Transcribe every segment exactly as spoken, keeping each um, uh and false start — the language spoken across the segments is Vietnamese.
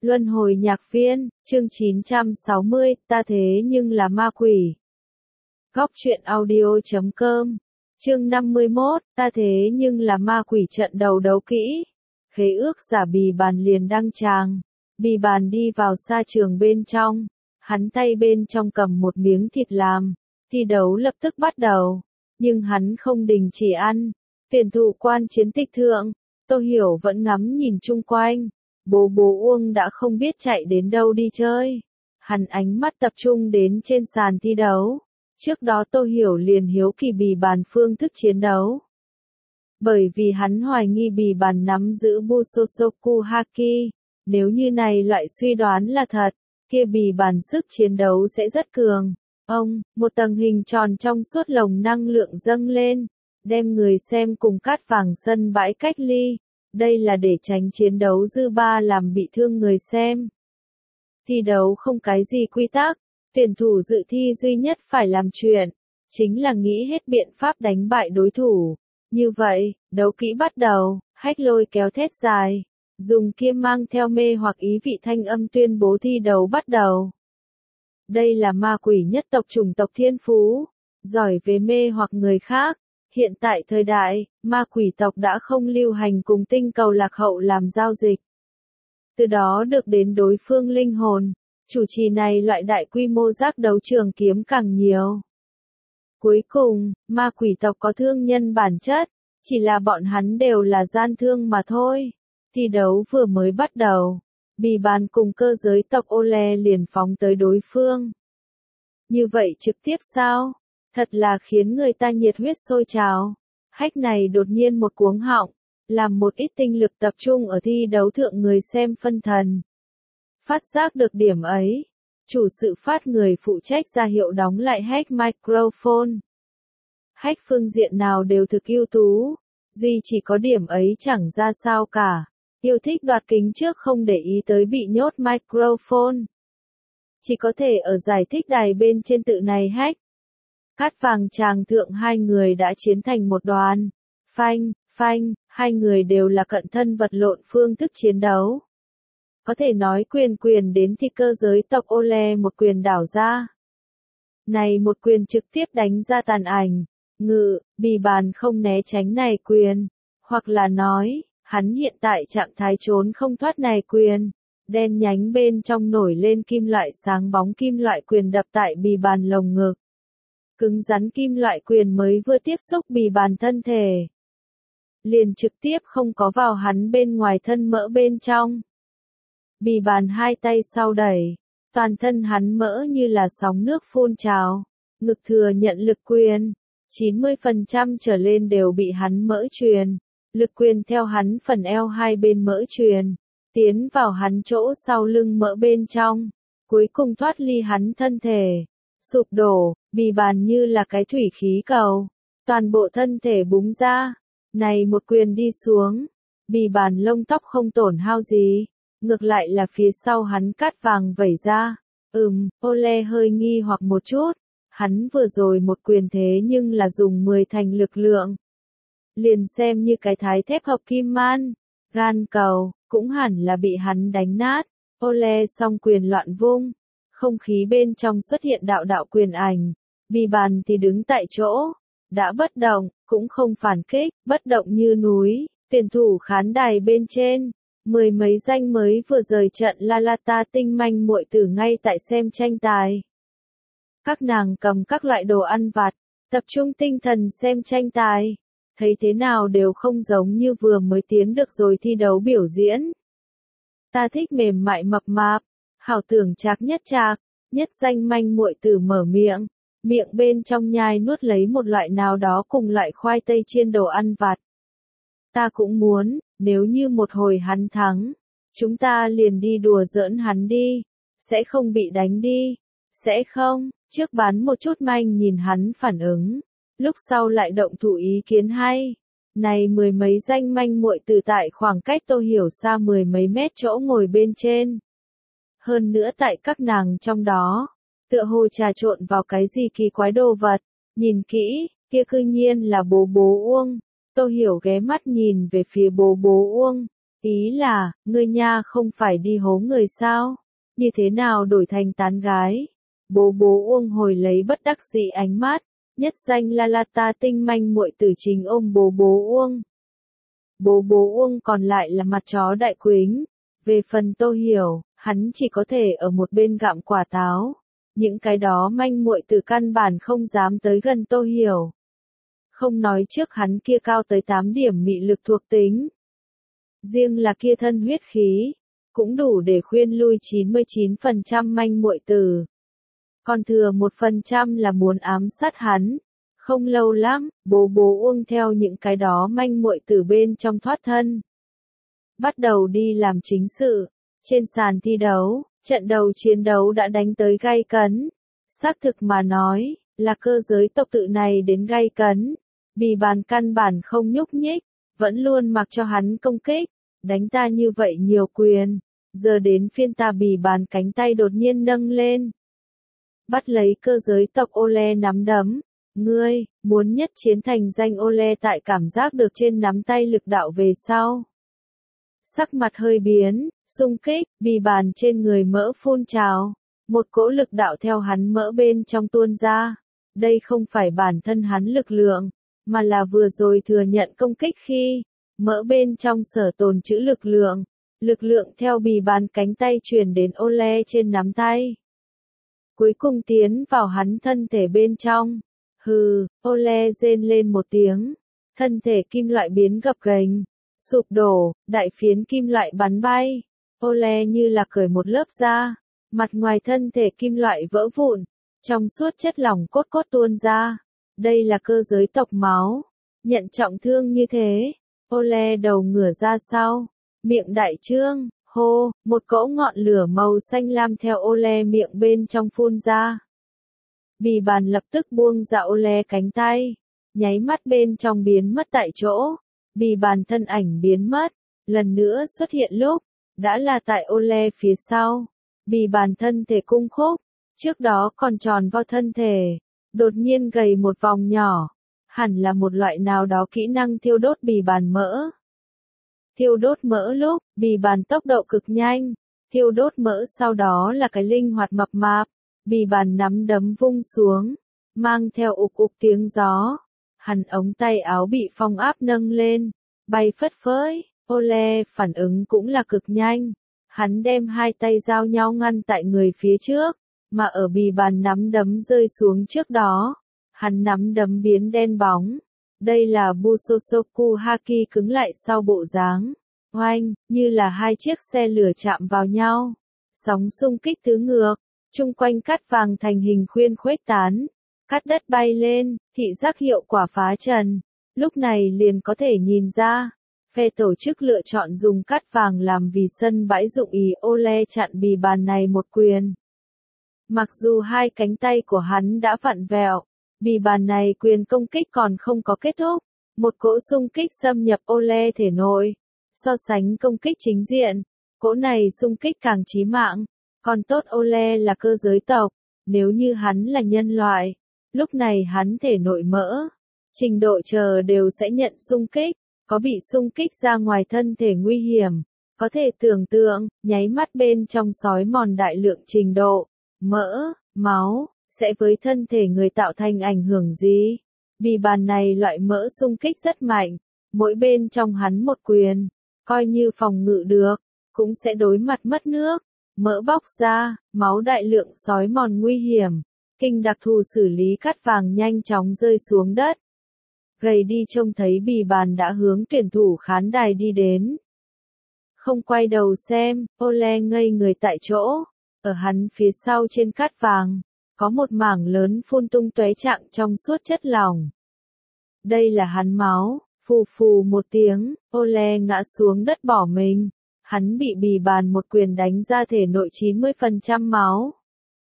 Luân hồi nhạc viên, chương chín trăm sáu mươi, ta thế nhưng là ma quỷ. Góc truyện audio chấm com, chương năm mươi mốt, ta thế nhưng là ma quỷ trận đầu đấu kỹ. Khế ước giả Bì Bàn liền đăng tràng. Bì Bàn đi vào sa trường bên trong, hắn tay bên trong cầm một miếng thịt làm, thi đấu lập tức bắt đầu, nhưng hắn không đình chỉ ăn. Tuyển thủ quan chiến tịch thượng, Tô Hiểu vẫn ngắm nhìn chung quanh. Bố bố Uông đã không biết chạy đến đâu đi chơi. Hắn ánh mắt tập trung đến trên sàn thi đấu. Trước đó Tô Hiểu liền hiếu kỳ Bì Bàn phương thức chiến đấu. Bởi vì hắn hoài nghi Bì Bàn nắm giữ Busosoku Haki. Nếu như này loại suy đoán là thật, kia Bì Bàn sức chiến đấu sẽ rất cường. Ông, một tầng hình tròn trong suốt lồng năng lượng dâng lên, đem người xem cùng cát vàng sân bãi cách ly. Đây là để tránh chiến đấu dư ba làm bị thương người xem. Thi đấu không cái gì quy tắc, tuyển thủ dự thi duy nhất phải làm chuyện, chính là nghĩ hết biện pháp đánh bại đối thủ. Như vậy, đấu kỹ bắt đầu, Hách Lôi kéo thét dài, dùng kia mang theo mê hoặc ý vị thanh âm tuyên bố thi đấu bắt đầu. Đây là ma quỷ nhất tộc chủng tộc thiên phú, giỏi về mê hoặc người khác. Hiện tại thời đại, ma quỷ tộc đã không lưu hành cùng tinh cầu lạc hậu làm giao dịch. Từ đó được đến đối phương linh hồn, chủ trì này loại đại quy mô giác đấu trường kiếm càng nhiều. Cuối cùng, ma quỷ tộc có thương nhân bản chất, chỉ là bọn hắn đều là gian thương mà thôi. Thi đấu vừa mới bắt đầu, Bì Bàn cùng cơ giới tộc Ô Le liền phóng tới đối phương. Như vậy trực tiếp sao? Thật là khiến người ta nhiệt huyết sôi trào. Hách này đột nhiên một cuống họng, làm một ít tinh lực tập trung ở thi đấu thượng người xem phân thần. Phát giác được điểm ấy, chủ sự phát người phụ trách ra hiệu đóng lại Hách microphone. Hách phương diện nào đều thực ưu tú, duy chỉ có điểm ấy chẳng ra sao cả. Yêu thích đoạt kính trước không để ý tới bị nhốt microphone. Chỉ có thể ở giải thích đài bên trên tự này Hách. Cát vàng tràng thượng hai người đã chiến thành một đoàn. Phanh, phanh, hai người đều là cận thân vật lộn phương thức chiến đấu. Có thể nói quyền quyền đến thì cơ giới tộc Ô Le một quyền đảo ra. Này một quyền trực tiếp đánh ra tàn ảnh. Ngự, Bì Bàn không né tránh này quyền. Hoặc là nói, hắn hiện tại trạng thái trốn không thoát này quyền. Đen nhánh bên trong nổi lên kim loại sáng bóng kim loại quyền đập tại Bì Bàn lồng ngực. Cứng rắn kim loại quyền mới vừa tiếp xúc Bì Bàn thân thể. Liền trực tiếp không có vào hắn bên ngoài thân mỡ bên trong. Bì Bàn hai tay sau đẩy, toàn thân hắn mỡ như là sóng nước phun trào, ngực thừa nhận lực quyền, chín mươi phần trăm trở lên đều bị hắn mỡ truyền, lực quyền theo hắn phần eo hai bên mỡ truyền, tiến vào hắn chỗ sau lưng mỡ bên trong, cuối cùng thoát ly hắn thân thể. Sụp đổ, Bì Bàn như là cái thủy khí cầu, toàn bộ thân thể búng ra, này một quyền đi xuống, Bì Bàn lông tóc không tổn hao gì, ngược lại là phía sau hắn cát vàng vẩy ra. Ừm, Ô Le hơi nghi hoặc một chút, hắn vừa rồi một quyền thế nhưng là dùng mười thành lực lượng. Liền xem như cái thái thép hợp kim man, gan cầu, cũng hẳn là bị hắn đánh nát. Ô Le song quyền loạn vung. Không khí bên trong xuất hiện đạo đạo quyền ảnh, Bì Bàn thì đứng tại chỗ, đã bất động, cũng không phản kích, bất động như núi. Tuyển thủ khán đài bên trên, mười mấy danh mới vừa rời trận La Lata tinh manh muội tử ngay tại xem tranh tài. Các nàng cầm các loại đồ ăn vặt, tập trung tinh thần xem tranh tài, thấy thế nào đều không giống như vừa mới tiến được rồi thi đấu biểu diễn. Ta thích mềm mại mập mạp. Hảo tưởng trạc nhất trạc, nhất danh manh muội tử mở miệng, miệng bên trong nhai nuốt lấy một loại nào đó cùng loại khoai tây chiên đồ ăn vặt. Ta cũng muốn, nếu như một hồi hắn thắng, chúng ta liền đi đùa giỡn hắn đi, sẽ không bị đánh đi, sẽ không, trước bán một chút manh nhìn hắn phản ứng, lúc sau lại động thủ ý kiến hay. Này mười mấy danh manh muội tử tại khoảng cách Tô Hiểu xa mười mấy mét chỗ ngồi bên trên. Hơn nữa tại các nàng trong đó, tựa hồ trà trộn vào cái gì kỳ quái đồ vật, nhìn kỹ, kia cư nhiên là bố bố Uông. Tô Hiểu ghé mắt nhìn về phía bố bố Uông, Ý là, ngươi nha không phải đi hố người sao? Như thế nào đổi thành tán gái? Bố bố Uông hồi lấy bất đắc dĩ ánh mắt, nhất danh La La Ta tinh manh muội tử chính ôm bố bố Uông. Bố bố Uông còn lại là mặt chó đại quính. Về phần Tô Hiểu, hắn chỉ có thể ở một bên gặm quả táo. Những cái đó manh muội tử căn bản không dám tới gần Tô Hiểu. Không nói trước hắn kia cao tới tám điểm mị lực thuộc tính. Riêng là kia thân huyết khí, cũng đủ để khuyên lui chín mươi chín phần trăm manh muội tử. Còn thừa một phần trăm là muốn ám sát hắn. Không lâu lắm, bố bố Uông theo những cái đó manh muội tử bên trong thoát thân. Bắt đầu đi làm chính sự. Trên sàn thi đấu, trận đầu chiến đấu đã đánh tới gay cấn. Xác thực mà nói, là cơ giới tộc tự này đến gay cấn. Bì bàn căn bản không nhúc nhích, vẫn luôn mặc cho hắn công kích. Đánh ta như vậy nhiều quyền. Giờ đến phiên ta bì bàn cánh tay đột nhiên nâng lên. Bắt lấy cơ giới tộc Ole nắm đấm. Ngươi, muốn nhất chiến thành danh Ole tại cảm giác được trên nắm tay lực đạo về sau. Sắc mặt hơi biến, xung kích, bì bàn trên người mỡ phun trào. Một cỗ lực đạo theo hắn mỡ bên trong tuôn ra. Đây không phải bản thân hắn lực lượng, mà là vừa rồi thừa nhận công kích khi, mỡ bên trong sở tồn trữ lực lượng. Lực lượng theo bì bàn cánh tay truyền đến Ole trên nắm tay. Cuối cùng tiến vào hắn thân thể bên trong. Hừ, Ole rên lên một tiếng. Thân thể kim loại biến gập ghềnh, sụp đổ, đại phiến kim loại bắn bay. Ole như là cởi một lớp da. Mặt ngoài thân thể kim loại vỡ vụn. Trong suốt chất lỏng cốt cốt tuôn ra. Đây là cơ giới tộc máu. Nhận trọng thương như thế. Ole đầu ngửa ra sau. Miệng đại trương, hô, một cỗ ngọn lửa màu xanh lam theo Ole miệng bên trong phun ra. Bì bàn lập tức buông ra Ole cánh tay. Nháy mắt bên trong biến mất tại chỗ. Bì bàn thân ảnh biến mất. Lần nữa xuất hiện lúc. Đã là tại Ole phía sau. Bì bàn thân thể cung khúc. Trước đó còn tròn vo thân thể. Đột nhiên gầy một vòng nhỏ. Hẳn là một loại nào đó kỹ năng thiêu đốt bì bàn mỡ. Thiêu đốt mỡ lúc, bì bàn tốc độ cực nhanh. Thiêu đốt mỡ sau đó là cái linh hoạt mập mạp. Bì bàn nắm đấm vung xuống. Mang theo ục ục tiếng gió. Hắn ống tay áo bị phong áp nâng lên. Bay phất phới. Ole phản ứng cũng là cực nhanh. Hắn đem hai tay giao nhau ngăn tại người phía trước. Mà ở bì bàn nắm đấm rơi xuống trước đó. Hắn nắm đấm biến đen bóng. Đây là Busosoku Haki cứng lại sau bộ dáng. Oanh, như là hai chiếc xe lửa chạm vào nhau. Sóng xung kích tứ ngược. Trung quanh cát vàng thành hình khuyên khuếch tán. Cát đất bay lên, thị giác hiệu quả phá trần. Lúc này liền có thể nhìn ra. Phe tổ chức lựa chọn dùng cát vàng làm vì sân bãi dụng ý Ole chặn bì bàn này một quyền. Mặc dù hai cánh tay của hắn đã vặn vẹo. Bì bàn này quyền công kích còn không có kết thúc. Một cỗ xung kích xâm nhập Ole thể nội. So sánh công kích chính diện, cỗ này xung kích càng chí mạng. Còn tốt Ole là cơ giới tộc. Nếu như hắn là nhân loại, lúc này hắn thể nội mỡ, trình độ chờ đều sẽ nhận xung kích. Có bị xung kích ra ngoài thân thể nguy hiểm. Có thể tưởng tượng, nháy mắt bên trong sói mòn đại lượng trình độ, mỡ, máu. Sẽ với thân thể người tạo thành ảnh hưởng gì? Bì bàn này loại mỡ xung kích rất mạnh. Mỗi bên trong hắn một quyền. Coi như phòng ngự được. Cũng sẽ đối mặt mất nước. Mỡ bóc ra. Máu đại lượng sói mòn nguy hiểm. Kinh đặc thù xử lý cát vàng nhanh chóng rơi xuống đất. Gầy đi trông thấy bì bàn đã hướng tuyển thủ khán đài đi đến. Không quay đầu xem. Ole ngây người tại chỗ. Ở hắn phía sau trên cát vàng. Có một mảng lớn phun tung tóe trạng trong suốt chất lỏng. Đây là hắn máu, phù phù một tiếng, Ole ngã xuống đất bỏ mình. Hắn bị bì bàn một quyền đánh ra thể nội chín mươi phần trăm máu.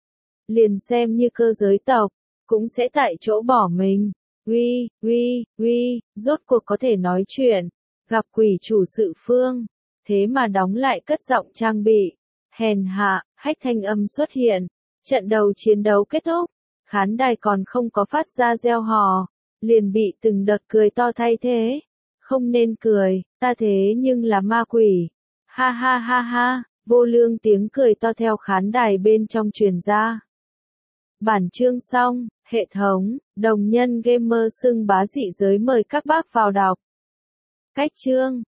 Liền xem như cơ giới tộc, cũng sẽ tại chỗ bỏ mình. Uy, uy, uy, rốt cuộc có thể nói chuyện. Gặp quỷ chủ sự phương. Thế mà đóng lại cất giọng trang bị. Hèn hạ, hách thanh âm xuất hiện. Trận đầu chiến đấu kết thúc, khán đài còn không có phát ra reo hò, liền bị từng đợt cười to thay thế. Không nên cười, ta thế nhưng là ma quỷ. Ha ha ha ha, vô lương tiếng cười to theo khán đài bên trong truyền ra. Bản chương xong, hệ thống, đồng nhân gamer xưng bá dị giới mời các bác vào đọc. Cách chương